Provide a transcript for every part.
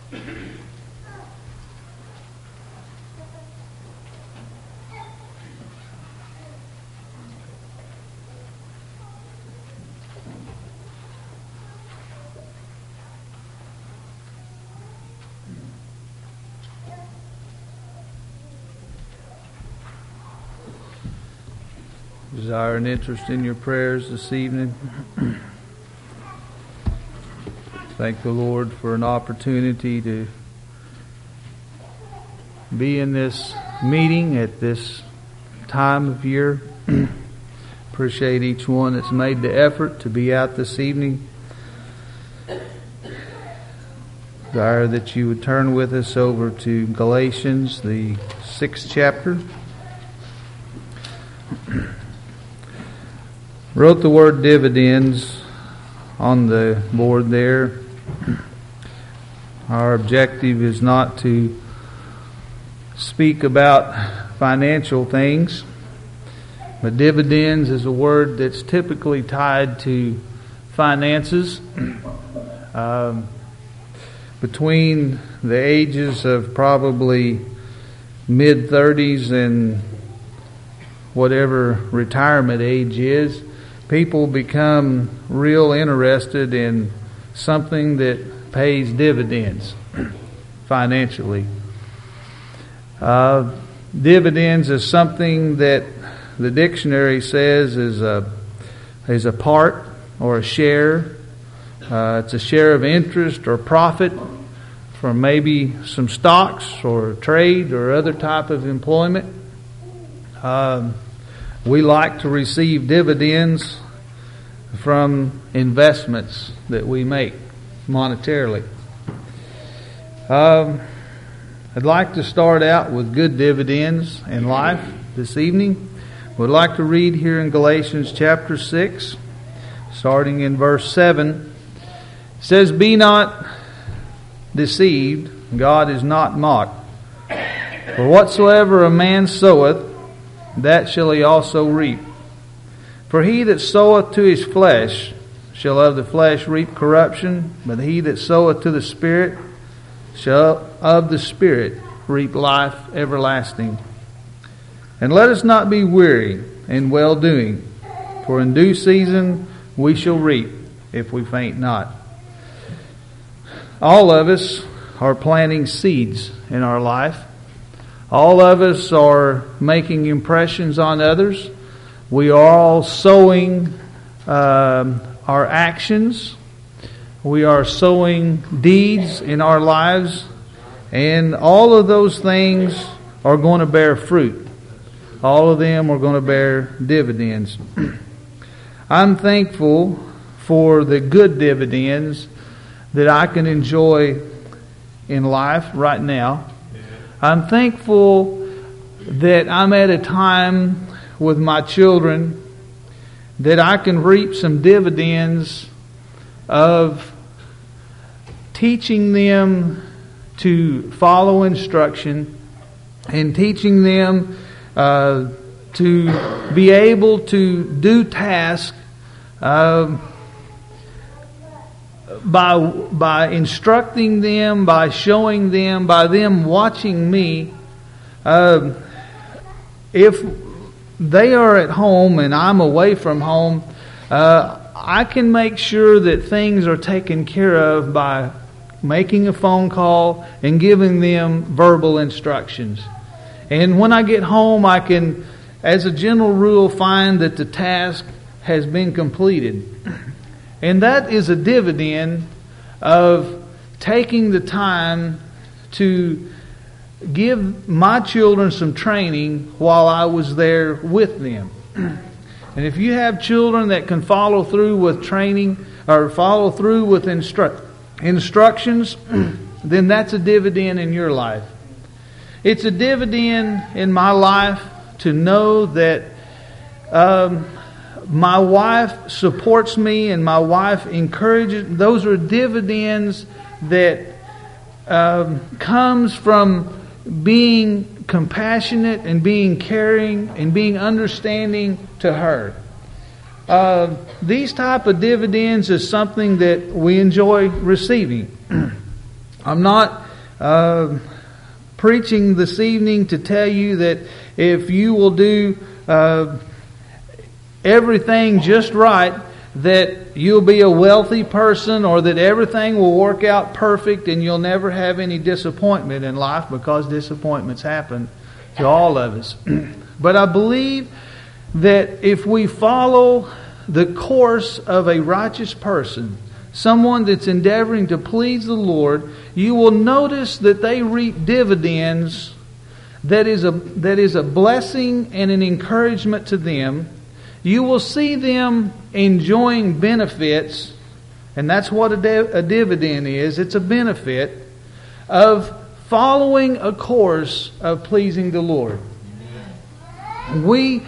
Desire and interest in your prayers this evening. Thank the Lord for an opportunity to be in this meeting at this time of year. Appreciate each one that's made the effort to be out this evening. Desire that you would turn with us over to Galatians, the 6th chapter. Wrote the word dividends on the board there. Our objective is not to speak about financial things, but dividends is a word that's typically tied to finances. Between the ages of probably mid-30s and whatever retirement age is, people become real interested in something that pays dividends financially. Dividends is something that the dictionary says is a part or a share. It's a share of interest or profit from maybe some stocks or trade or other type of employment. We like to receive dividends from investments that we make monetarily. I'd like to start out with good dividends in life this evening. We'd like to read here in Galatians chapter 6, starting in verse 7. It says, "Be not deceived, God is not mocked. For whatsoever a man soweth, that shall he also reap. For he that soweth to his flesh shall of the flesh reap corruption, but he that soweth to the Spirit shall of the Spirit reap life everlasting. And let us not be weary in well-doing, for in due season we shall reap if we faint not." All of us are planting seeds in our life. All of us are making impressions on others. We are all sowing our actions. We are sowing deeds in our lives. And all of those things are going to bear fruit. All of them are going to bear dividends. I'm thankful for the good dividends that I can enjoy in life right now. I'm thankful that I'm at a time with my children that I can reap some dividends of teaching them to follow instruction and teaching them to be able to do tasks by instructing them, by showing them, by them watching me. If they are at home and I'm away from home, I can make sure that things are taken care of by making a phone call and giving them verbal instructions. And when I get home, I can, as a general rule, find that the task has been completed. And that is a dividend of taking the time to give my children some training while I was there with them. And if you have children that can follow through with training or follow through with instructions, then that's a dividend in your life. It's a dividend in my life to know that my wife supports me and my wife encourages. Those are dividends that comes from being compassionate and being caring and being understanding to her. These type of dividends is something that we enjoy receiving. I'm not preaching this evening to tell you that if you will do everything just right, that you'll be a wealthy person, or that everything will work out perfect and you'll never have any disappointment in life, because disappointments happen to all of us. But I believe that if we follow the course of a righteous person, someone that's endeavoring to please the Lord, you will notice that they reap dividends that is a blessing and an encouragement to them. You will see them enjoying benefits, and that's what a dividend is. It's a benefit of following a course of pleasing the Lord. We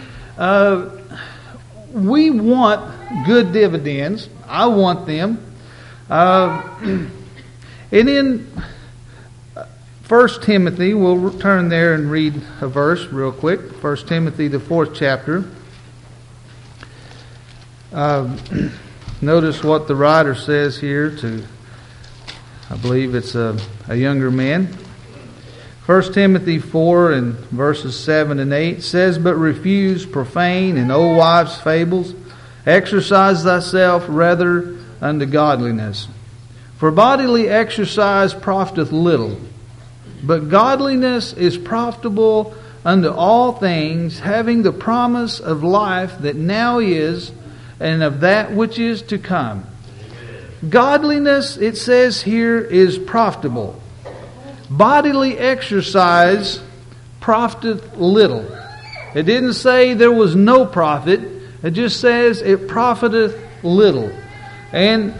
want good dividends. I want them. And in 1 Timothy, we'll turn there and read a verse real quick. 1 Timothy, the 4th chapter. Notice what the writer says here to, I believe it's a younger man. 1 Timothy 4 and verses 7 and 8 says, "But refuse profane and old wives' fables. Exercise thyself rather unto godliness. For bodily exercise profiteth little, but godliness is profitable unto all things, having the promise of life that now is, and of that which is to come." Godliness, it says here, is profitable. Bodily exercise profiteth little. It didn't say there was no profit. It just says it profiteth little. And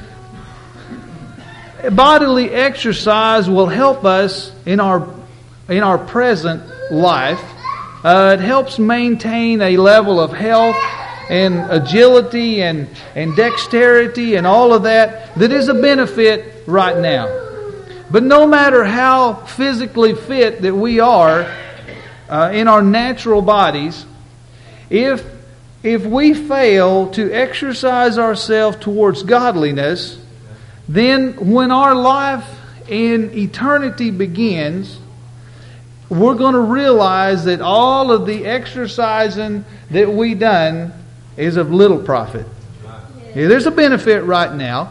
bodily exercise will help us in our present life. It helps maintain a level of health and agility and dexterity and all of that is a benefit right now. But no matter how physically fit that we are in our natural bodies, if we fail to exercise ourselves towards godliness, then when our life in eternity begins, we're going to realize that all of the exercising that we done is of little profit. Yeah, there's a benefit right now.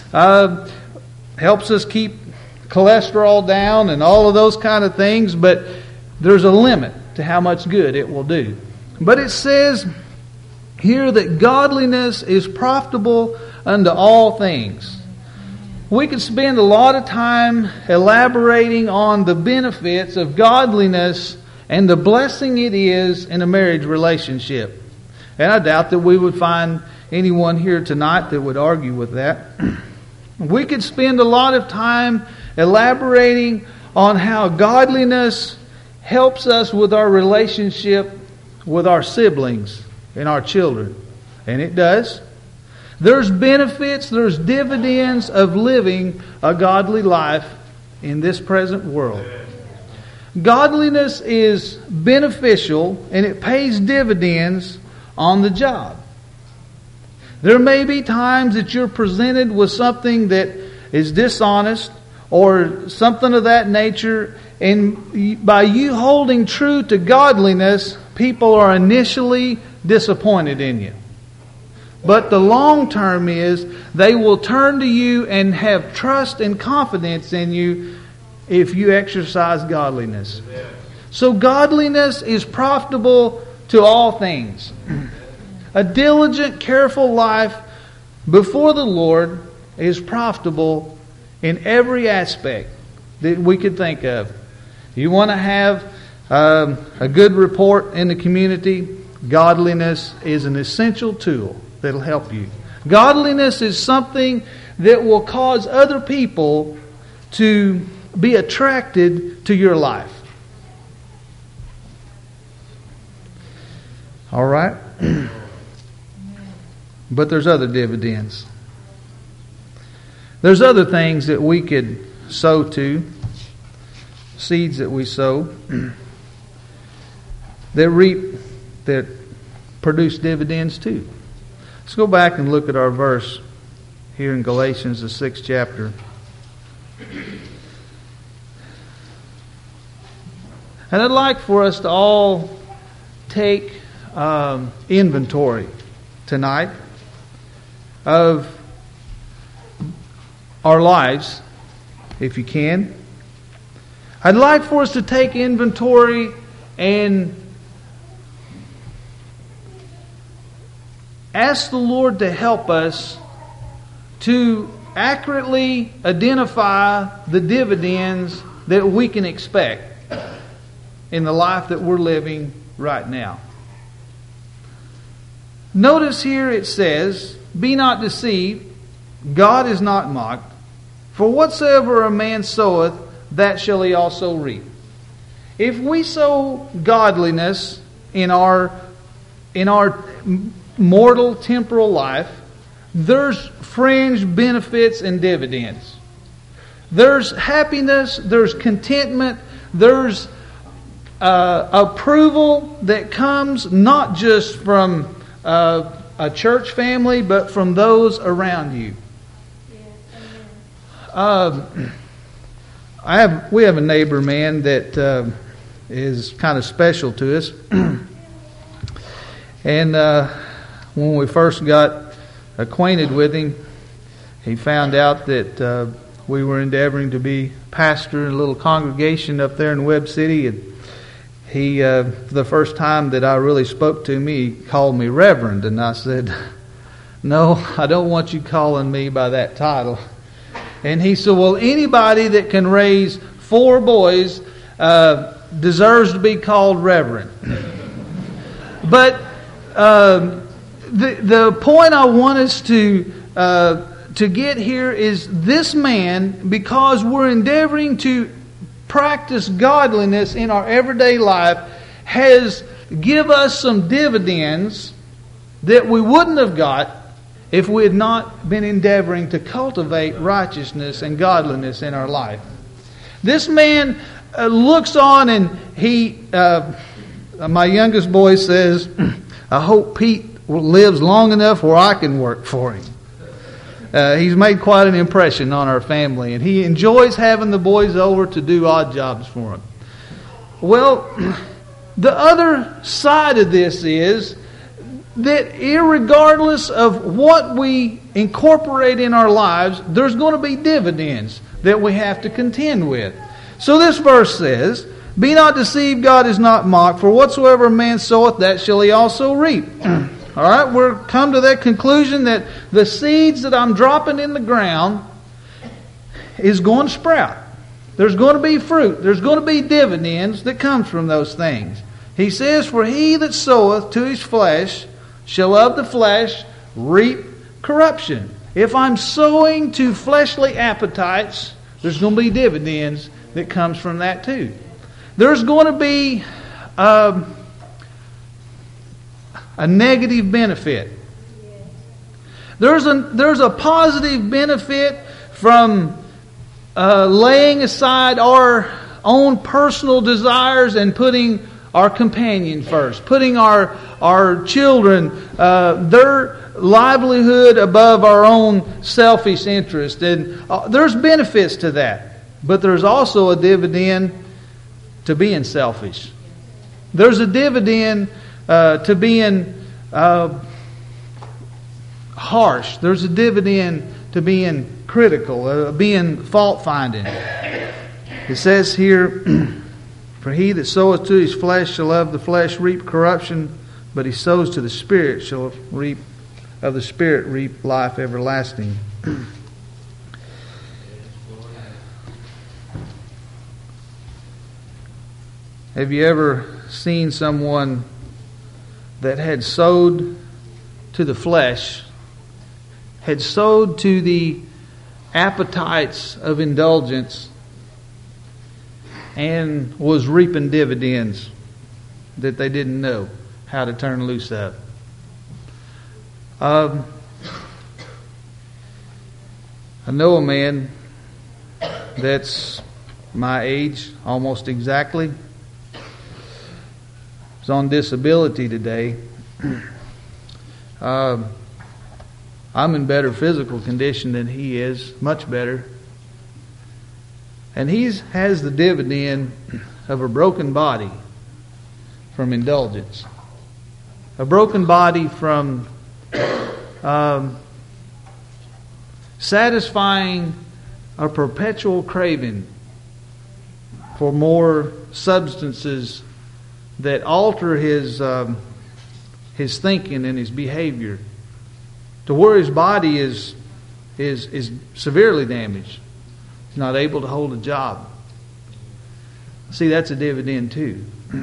Helps us keep cholesterol down and all of those kind of things, but there's a limit to how much good it will do. But it says here that godliness is profitable unto all things. We could spend a lot of time elaborating on the benefits of godliness and the blessing it is in a marriage relationship. And I doubt that we would find anyone here tonight that would argue with that. We could spend a lot of time elaborating on how godliness helps us with our relationship with our siblings and our children. And it does. There's benefits, there's dividends of living a godly life in this present world. Godliness is beneficial and it pays dividends on the job. There may be times that you're presented with something that is dishonest or something of that nature, and by you holding true to godliness, people are initially disappointed in you. But the long term is they will turn to you and have trust and confidence in you if you exercise godliness. So godliness is profitable to all things. A diligent, careful life before the Lord is profitable in every aspect that we could think of. You want to have a good report in the community? Godliness is an essential tool that'll help you. Godliness is something that will cause other people to be attracted to your life. All right? But there's other dividends. There's other things that we could sow to, seeds that we sow, that produce dividends too. Let's go back and look at our verse here in Galatians, the 6th chapter. And I'd like for us to all take inventory tonight of our lives, if you can. I'd like for us to take inventory and ask the Lord to help us to accurately identify the dividends that we can expect in the life that we're living right now. Notice here it says, "Be not deceived, God is not mocked, for whatsoever a man soweth, that shall he also reap." If we sow godliness in our mortal temporal life, there's fringe benefits and dividends. There's happiness, there's contentment, there's approval that comes not just from a church family, but from those around you. We have a neighbor, man, that is kind of special to us. And when we first got acquainted with him, he found out that we were endeavoring to be pastor in a little congregation up there in Webb City. And he, the first time that I really spoke to him, he called me Reverend. And I said, "No, I don't want you calling me by that title." And he said, "Well, anybody that can raise 4 boys deserves to be called Reverend." But the point I want us to get here is this man, because we're endeavoring to practice godliness in our everyday life, has give us some dividends that we wouldn't have got if we had not been endeavoring to cultivate righteousness and godliness in our life. This man looks on, and he, my youngest boy says, "I hope Pete lives long enough where I can work for him." He's made quite an impression on our family, and he enjoys having the boys over to do odd jobs for him. Well, the other side of this is that irregardless of what we incorporate in our lives, there's going to be dividends that we have to contend with. So this verse says, "Be not deceived, God is not mocked, for whatsoever a man soweth, that shall he also reap." All right, we're come to that conclusion that the seeds that I'm dropping in the ground is going to sprout. There's going to be fruit. There's going to be dividends that comes from those things. He says, "For he that soweth to his flesh shall of the flesh reap corruption." If I'm sowing to fleshly appetites, there's going to be dividends that comes from that too. There's going to be a negative benefit. There's a positive benefit from laying aside our own personal desires and putting our companion first, putting our children, their livelihood above our own selfish interest. And there's benefits to that. But there's also a dividend to being selfish. There's a dividend to being harsh. There's a dividend to being critical, being fault-finding. It says here, "For he that soweth to his flesh shall of the flesh reap corruption, but he sows to the Spirit shall reap of the Spirit reap life everlasting." Have you ever seen someone that had sowed to the flesh, had sowed to the appetites of indulgence, and was reaping dividends that they didn't know how to turn loose of? I know a man that's my age, almost exactly. He's on disability today. I'm in better physical condition than he is, much better. And he has the dividend of a broken body from indulgence. A broken body from satisfying a perpetual craving for more substances that alter his thinking and his behavior to where his body is severely damaged. He's not able to hold a job. See, that's a dividend too.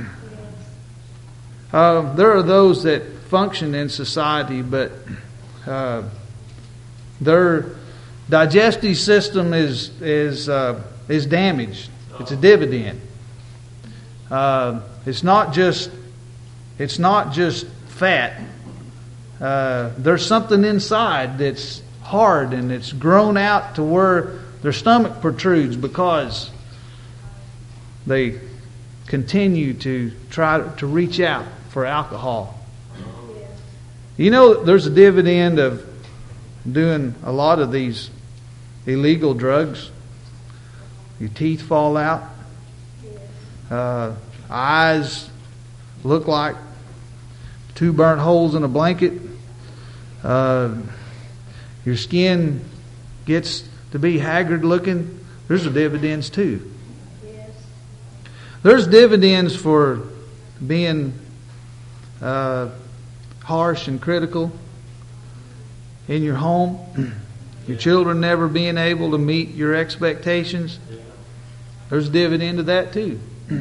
There are those that function in society, but their digestive system is damaged. It's a dividend. It's not just fat. There's something inside that's hard and it's grown out to where their stomach protrudes because they continue to try to reach out for alcohol. You know, there's a dividend of doing a lot of these illegal drugs. Your teeth fall out. Eyes look like 2 burnt holes in a blanket. Your skin gets to be haggard looking. There's the dividends too. Yes. There's dividends for being harsh and critical in your home. Your children never being able to meet your expectations. There's a dividend to that too.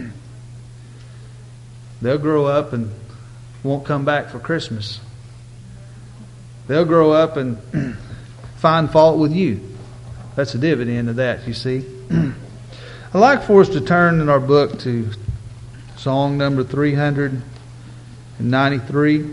They'll grow up and won't come back for Christmas. They'll grow up and find fault with you. That's a dividend of that, you see. I'd like for us to turn in our book to song number 393.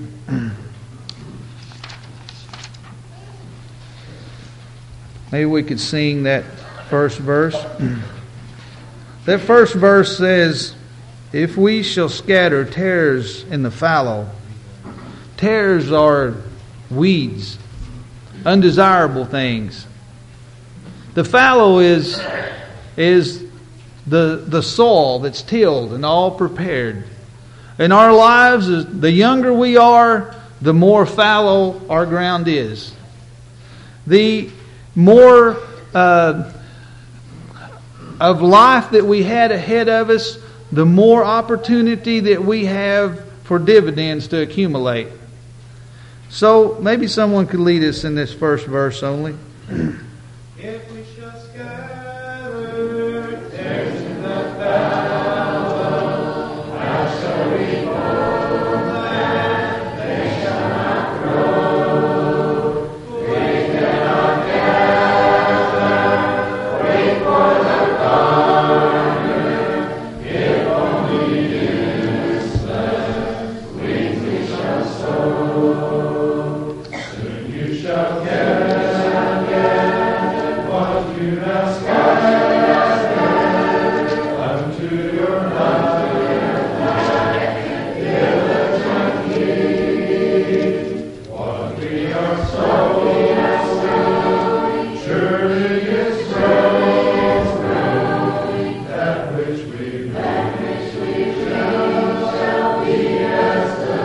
Maybe we could sing that first verse. That first verse says, "If we shall scatter tares in the fallow." Tares are weeds, undesirable things. The fallow is the soil that's tilled and all prepared. In our lives, the younger we are, the more fallow our ground is. The more of life that we had ahead of us, the more opportunity that we have for dividends to accumulate. So maybe someone could lead us in this first verse only. If we shall scatter tares in the fallow, how shall we know that they shall not grow? We cannot gather, wait for the garner, if only useless, we shall sow. Soon you shall gather what you have scattered unto your diligent heed. What we are sowing, surely is growing, that which we shall be as the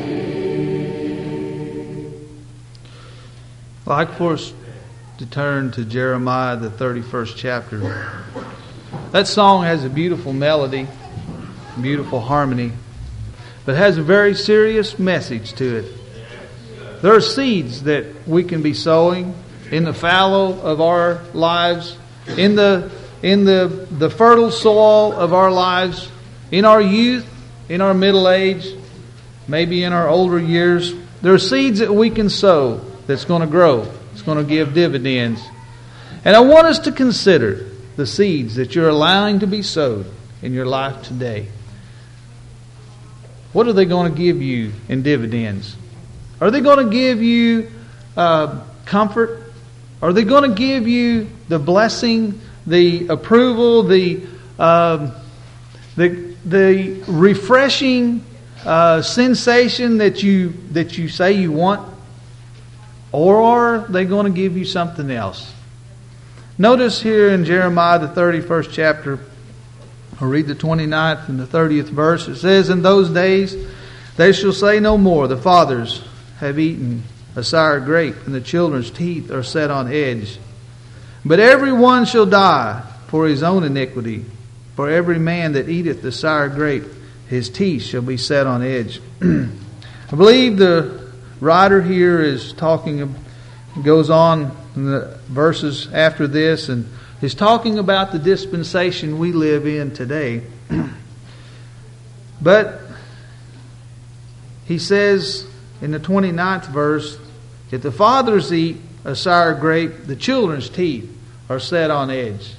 seed. I'd like for us to turn to Jeremiah, the 31st chapter. That song has a beautiful melody, beautiful harmony, but has a very serious message to it. There are seeds that we can be sowing in the fallow of our lives, in the fertile soil of our lives, in our youth, in our middle age, maybe in our older years. There are seeds that we can sow that's going to grow. It's going to give dividends. And I want us to consider the seeds that you're allowing to be sowed in your life today. What are they going to give you in dividends? Are they going to give you comfort? Are they going to give you the blessing, the approval, the refreshing sensation that you say you want? Or are they going to give you something else? Notice here in Jeremiah, the 31st chapter, I'll read the 29th and the 30th verse. It says, "In those days they shall say no more, the fathers have eaten a sour grape, and the children's teeth are set on edge. But every one shall die for his own iniquity. For every man that eateth the sour grape, his teeth shall be set on edge." I believe the writer here is goes on in the verses after this, and is talking about the dispensation we live in today. But he says in the 29th verse, if the fathers eat a sour grape, the children's teeth are set on edge.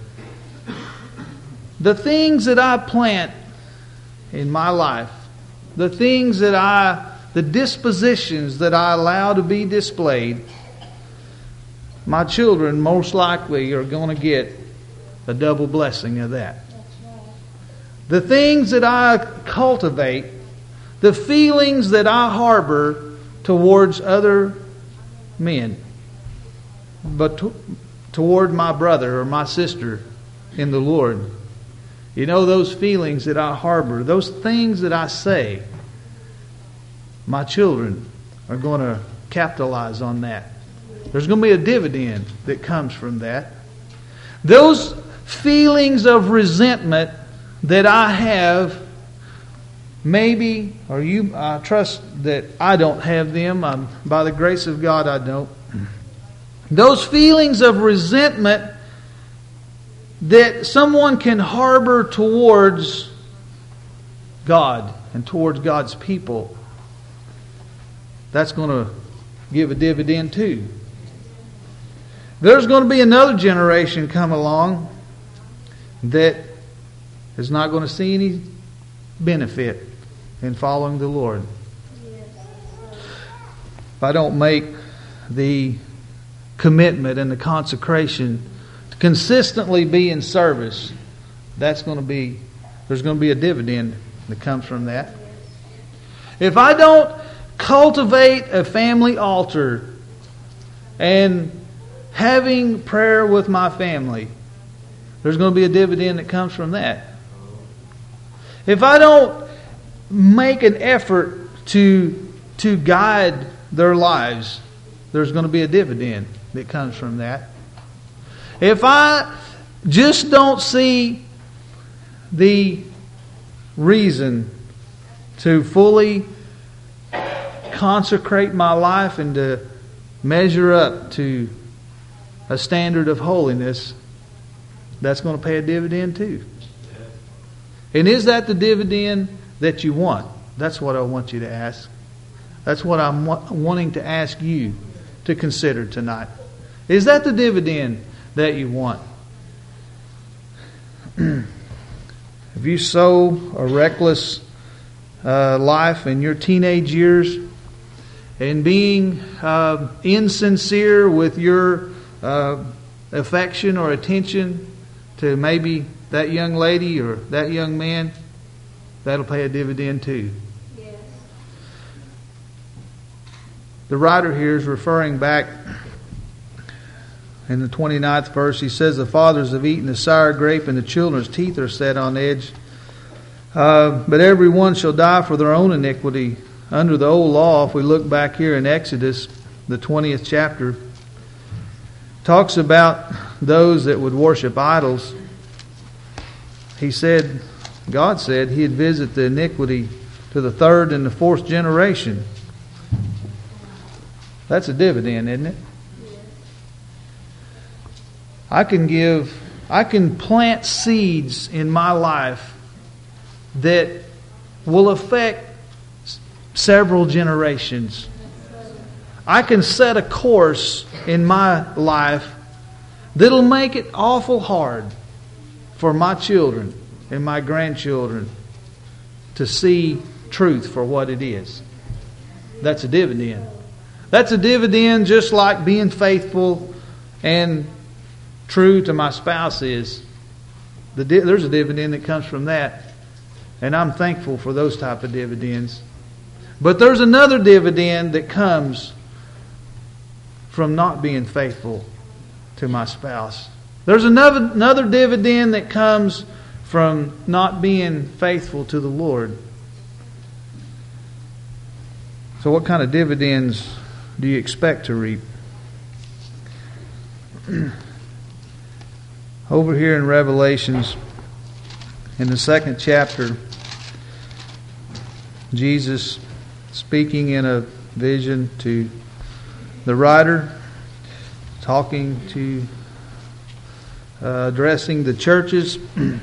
The things that I plant in my life, the dispositions that I allow to be displayed, my children most likely are going to get a double blessing of that. The things that I cultivate, the feelings that I harbor towards other men, but toward my brother or my sister in the Lord. You know, those feelings that I harbor, those things that I say, my children are going to capitalize on that. There's going to be a dividend that comes from that. Those feelings of resentment that I have, maybe, or you, I trust that I don't have them. By the grace of God, I don't. Those feelings of resentment that someone can harbor towards God and towards God's people, that's going to give a dividend too. There's going to be another generation come along that is not going to see any benefit in following the Lord. If I don't make the commitment and the consecration to consistently be in service, there's going to be a dividend that comes from that. If I don't cultivate a family altar and having prayer with my family, there's going to be a dividend that comes from that. If I don't make an effort to guide their lives, there's going to be a dividend that comes from that. If I just don't see the reason to fully consecrate my life and to measure up to a standard of holiness, that's going to pay a dividend too. And is that the dividend that you want? That's what I want you to ask. That's what I'm wanting to ask you to consider tonight. Is that the dividend that you want? If you sow a reckless life in your teenage years and being insincere with your affection or attention to maybe that young lady or that young man, that'll pay a dividend too. Yes. The writer here is referring back in the 29th verse. He says, the fathers have eaten the sour grape and the children's teeth are set on edge. But every one shall die for their own iniquity. Under the old law, if we look back here in Exodus, the 20th chapter, talks about those that would worship idols. He said, God said He'd visit the iniquity to the third and the fourth generation. That's a dividend, isn't it? I can plant seeds in my life that will affect several generations. I can set a course in my life that'll make it awful hard for my children and my grandchildren to see truth for what it is. That's a dividend. That's a dividend just like being faithful and true to my spouse is. There's a dividend that comes from that. And I'm thankful for those type of dividends. But there's another dividend that comes from not being faithful to my spouse. There's another dividend that comes from not being faithful to the Lord. So what kind of dividends do you expect to reap? Over here in Revelations, in the 2nd chapter, Jesus speaking in a vision to the writer, talking to, addressing the churches. The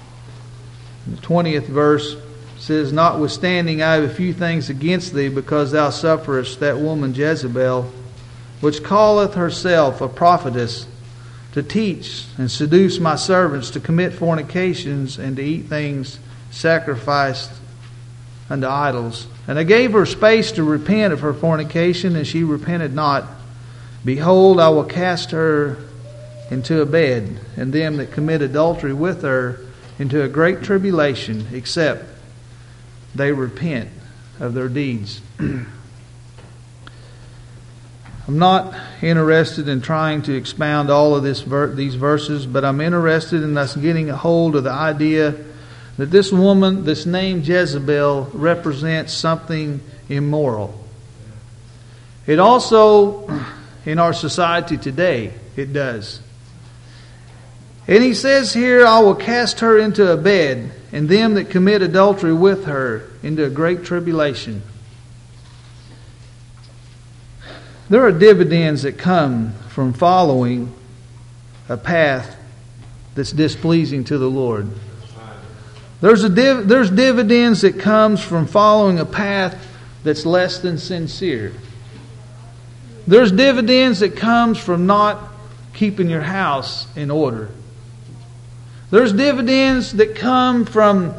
20th verse says, "Notwithstanding, I have a few things against thee, because thou sufferest that woman Jezebel, which calleth herself a prophetess, to teach and seduce my servants to commit fornications and to eat things sacrificed unto idols. And I gave her space to repent of her fornication, and she repented not. Behold, I will cast her into a bed, and them that commit adultery with her into a great tribulation, except they repent of their deeds." I'm not interested in trying to expound all of these verses, but I'm interested in us getting a hold of the idea that this woman, this name Jezebel, represents something immoral. It also, in our society today, it does. And he says here, "I will cast her into a bed, and them that commit adultery with her into a great tribulation." There are dividends that come from following a path that's displeasing to the Lord. There's dividends that comes from following a path that's less than sincere. There's dividends that comes from not keeping your house in order. There's dividends that comes from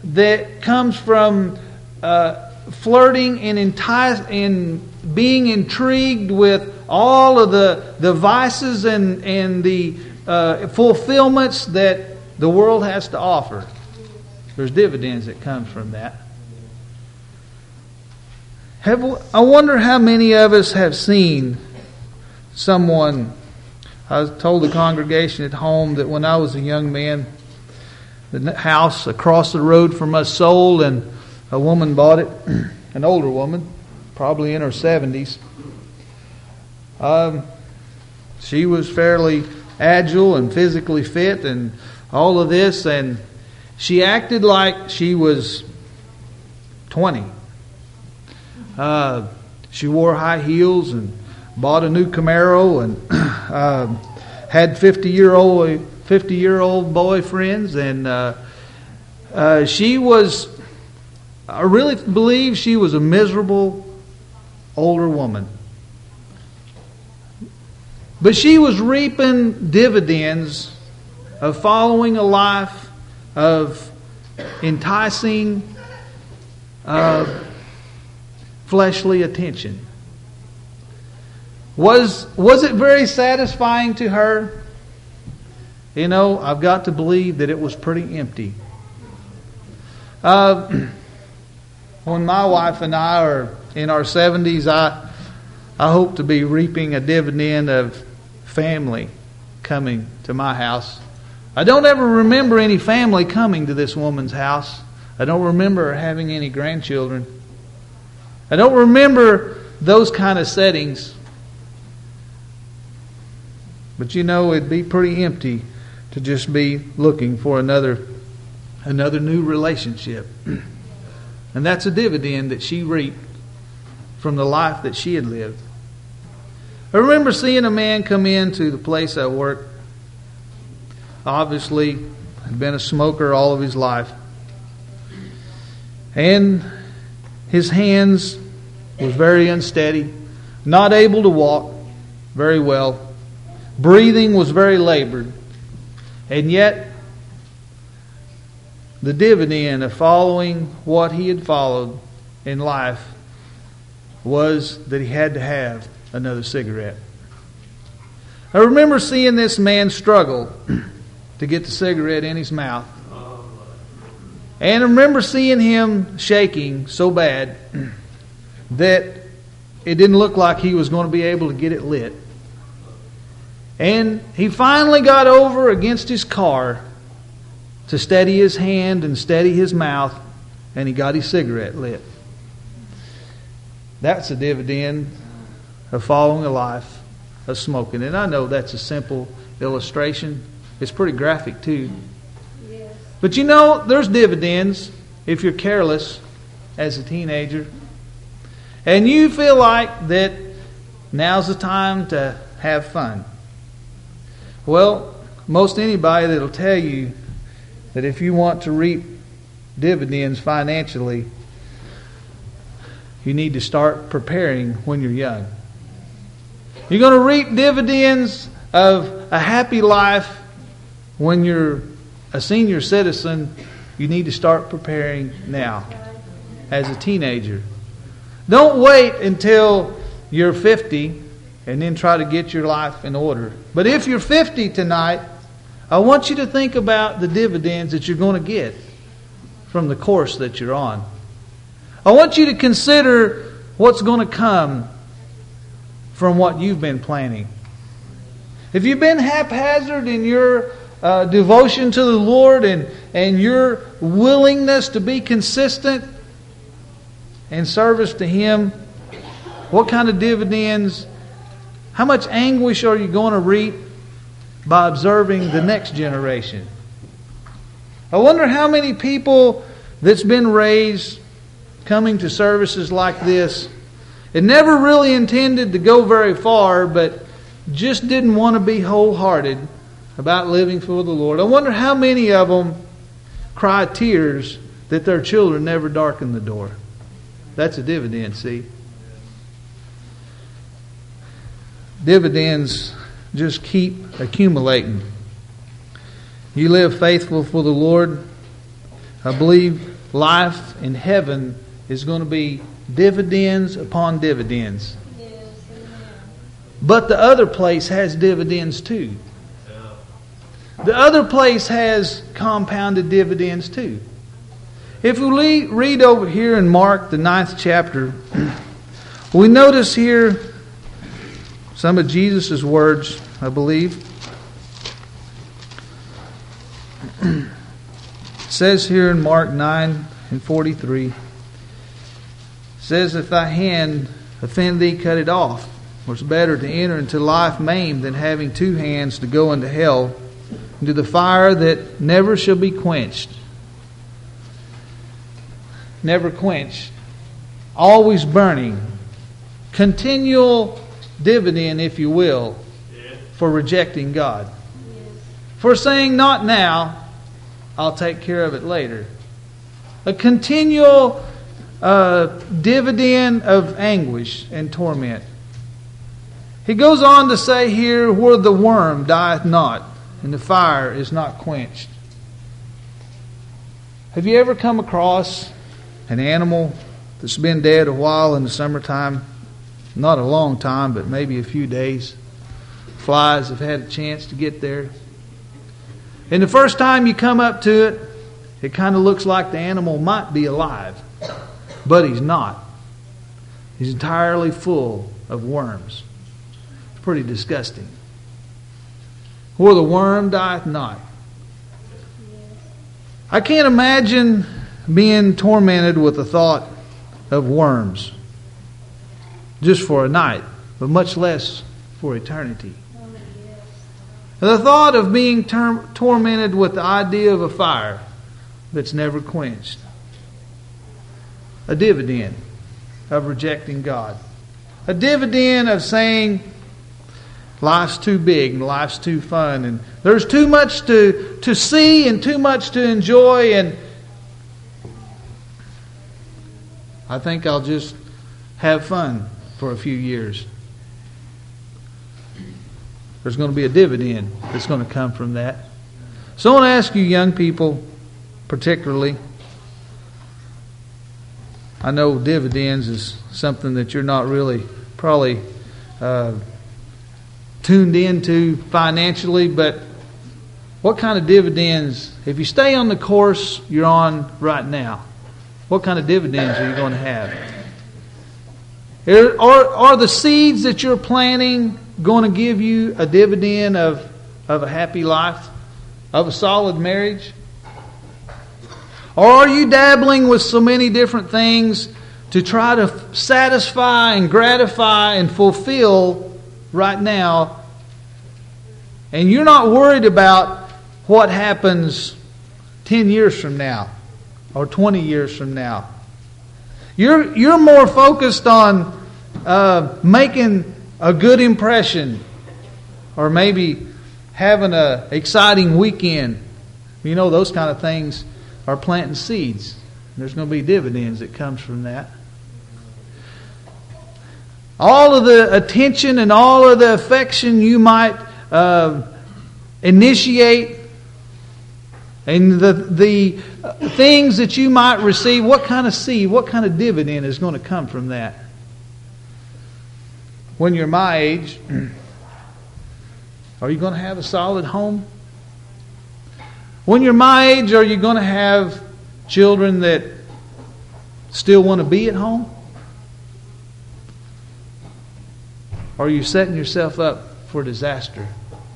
flirting and being intrigued with all of the vices and the fulfillments that the world has to offer. There's dividends that come from that. I wonder how many of us have seen someone. I told the congregation at home that when I was a young man, the house across the road from us sold, and a woman bought it, an older woman, probably in her 70s. She was fairly agile and physically fit and all of this, and she acted like she was 20. She wore high heels and bought a new Camaro and had 50-year-old boyfriends, and she was, I really believe she was a miserable older woman. But she was reaping dividends of following a life of enticing fleshly attention. Was it very satisfying to her? You know, I've got to believe that it was pretty empty. When my wife and I are in our 70s, I hope to be reaping a dividend of family coming to my house. I don't ever remember any family coming to this woman's house. I don't remember her having any grandchildren. I don't remember those kind of settings. But you know, it'd be pretty empty to just be looking for another new relationship. And that's a dividend that she reaped from the life that she had lived. I remember seeing a man come into the place I worked. Obviously, had been a smoker all of his life. And his hands was very unsteady, not able to walk very well. Breathing was very labored. And yet, the dividend of following what he had followed in life was that he had to have another cigarette. I remember seeing this man struggle to get the cigarette in his mouth. And I remember seeing him shaking so bad that it didn't look like he was going to be able to get it lit. And he finally got over against his car to steady his hand and steady his mouth, and he got his cigarette lit. That's a dividend of following a life of smoking. And I know that's a simple illustration. It's pretty graphic too. Yes. But you know, there's dividends if you're careless as a teenager. And you feel like that now's the time to have fun. Well, most anybody that'll tell you that if you want to reap dividends financially, you need to start preparing when you're young. You're going to reap dividends of a happy life when you're a senior citizen. You need to start preparing now as a teenager. Don't wait until you're 50 and then try to get your life in order. But if you're 50 tonight, I want you to think about the dividends that you're going to get from the course that you're on. I want you to consider what's going to come from what you've been planning. If you've been haphazard in your devotion to the Lord and your willingness to be consistent in service to Him, what kind of dividends, how much anguish are you going to reap by observing the next generation? I wonder how many people that's been raised coming to services like this and never really intended to go very far, but just didn't want to be wholehearted about living for the Lord. I wonder how many of them cry tears that their children never darkened the door. That's a dividend, see? Dividends just keep accumulating. You live faithful for the Lord. I believe life in heaven is going to be dividends upon dividends. Yes, amen. But the other place has dividends too. The other place has compounded dividends too. If we read over here in Mark, the 9th chapter, we notice here some of Jesus' words, I believe. It says here in Mark 9:43, says, "If thy hand offend thee, cut it off. For it's better to enter into life maimed than having two hands to go into hell, into the fire that never shall be quenched." Never quenched. Always burning. Continual dividend, if you will, for rejecting God. For saying, not now, I'll take care of it later. A continual dividend of anguish and torment. He goes on to say here, where the worm dieth not, and the fire is not quenched. Have you ever come across an animal that's been dead a while in the summertime? Not a long time, but maybe a few days. Flies have had a chance to get there. And the first time you come up to it, it kind of looks like the animal might be alive. But he's not. He's entirely full of worms. It's pretty disgusting. Where the worm dieth not. I can't imagine being tormented with the thought of worms just for a night, but much less for eternity. The thought of being tormented with the idea of a fire that's never quenched. A dividend of rejecting God. A dividend of saying life's too big and life's too fun and there's too much to see and too much to enjoy, and I think I'll just have fun for a few years. There's going to be a dividend that's going to come from that. So I want to ask you young people particularly. I know dividends is something that you're not really probably tuned into financially, but what kind of dividends, if you stay on the course you're on right now, what kind of dividends are you going to have? Are the seeds that you're planting going to give you a dividend of a happy life, of a solid marriage? Or are you dabbling with so many different things to try to satisfy and gratify and fulfill right now? And you're not worried about what happens 10 years from now or 20 years from now. You're more focused on making a good impression, or maybe having an exciting weekend. You know, those kind of things are planting seeds. There's going to be dividends that comes from that. All of the attention and all of the affection you might initiate, and the things that you might receive, what kind of seed, what kind of dividend is going to come from that? When you're my age, are you going to have a solid home? When you're my age, are you going to have children that still want to be at home? Or are you setting yourself up for disaster?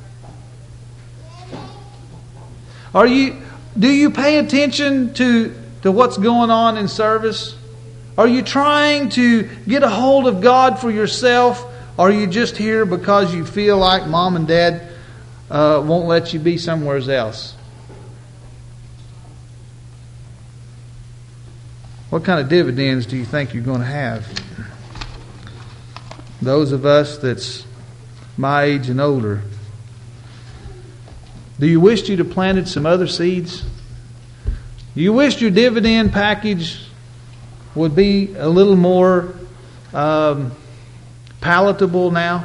Do you pay attention to what's going on in service? Are you trying to get a hold of God for yourself? Or are you just here because you feel like Mom and Dad won't let you be somewhere else? What kind of dividends do you think you're going to have? Those of us that's my age and older, do you wish you'd have planted some other seeds? Do you wish your dividend package would be a little more palatable now?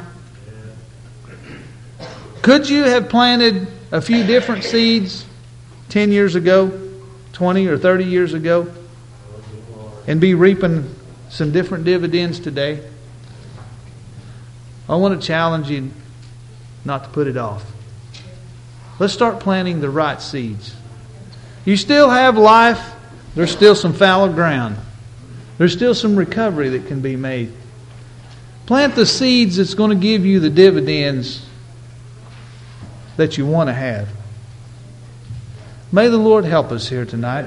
Could you have planted a few different seeds 10 years ago, 20 or 30 years ago, and be reaping some different dividends today? I want to challenge you not to put it off. Let's start planting the right seeds. You still have life. There's still some fallow ground. There's still some recovery that can be made. Plant the seeds that's going to give you the dividends that you want to have. May the Lord help us here tonight.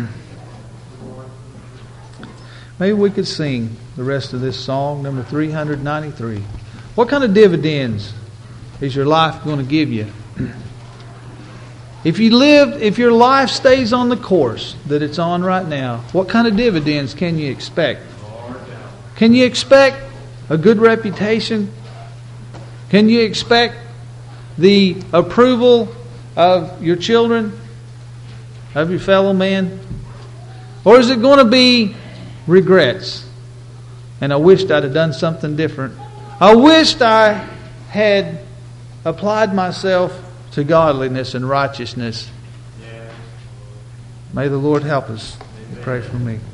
Maybe we could sing the rest of this song, number 393. What kind of dividends is your life going to give you? If your life stays on the course that it's on right now, what kind of dividends can you expect? Can you expect a good reputation? Can you expect the approval of your children, of your fellow man? Or is it going to be regrets? And I wished I'd have done something different. I wished I had applied myself to godliness and righteousness. May the Lord help us. Pray for me.